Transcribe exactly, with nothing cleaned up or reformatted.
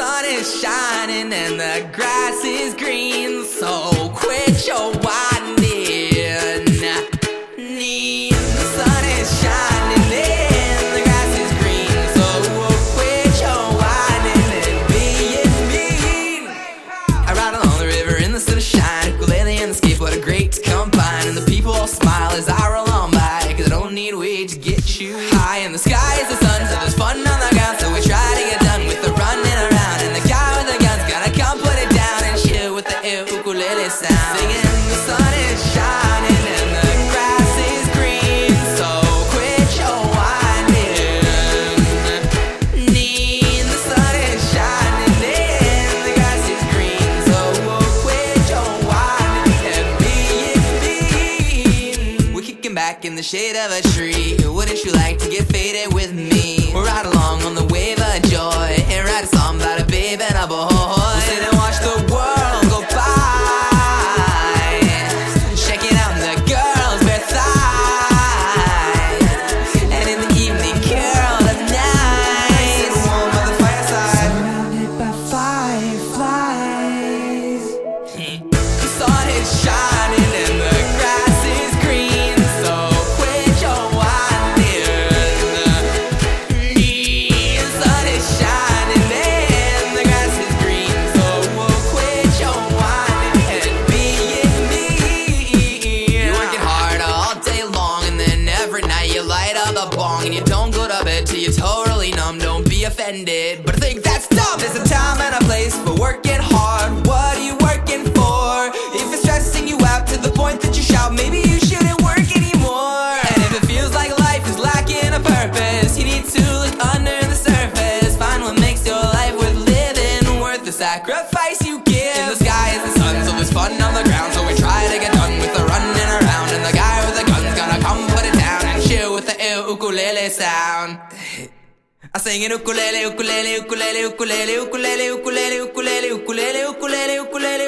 sun is shining and the grass is green, so quit your whining. Need. The sun is shining and the grass is green, so quit your whining and being mean. I ride along the river in the sunshine, ukulele and the skateboard are great to combine, and the people all smile as I roll on by, cause I don't need weight to get you high. In the sky is the sun, so there's fun on the ground, so we try to get done with the running around, and the guy with the gun's gonna come put it down and chill with the ukulele sound. Singing, the sun is shining and the grass is green, so quit your whining. Need. The sun is shining and the grass is green, so quit your whining and being mean. We're kicking back in the shade of a tree. Wouldn't you like to get faded with me? We'll ride along on the wave of joy and write a song about a babe and a boy. We'll sit and watch the world go by, checking out the girls' bare thighs, and in the evening curl of the night, warm by the fireside, surrounded by fireflies. The sun is shining and the grass is green, so quit your whining. The sun is shining and the grass is green, so quit your whining and being mean. You're working hard all day long, and then every night you light up a bong, and you don't go to bed till you're totally numb. Don't be offended, but I think that's dumb. There's a time and a place for working hard. What are you working for? If it's stressing you out to the point that you shout, maybe you shouldn't work anymore. And if it feels like life is lacking a purpose, you need to look under the surface. Find what makes your life worth living, worth the sacrifice you give. In the sky is the sun, so there's fun on the ground, so we try to get done with the running around, and the guy with the gun's gonna come put it down and chill with the ukulele sound. I sing it ukulele, ukulele, ukulele, ukulele, ukulele, ukulele, ukulele, ukulele, ukulele, ukulele.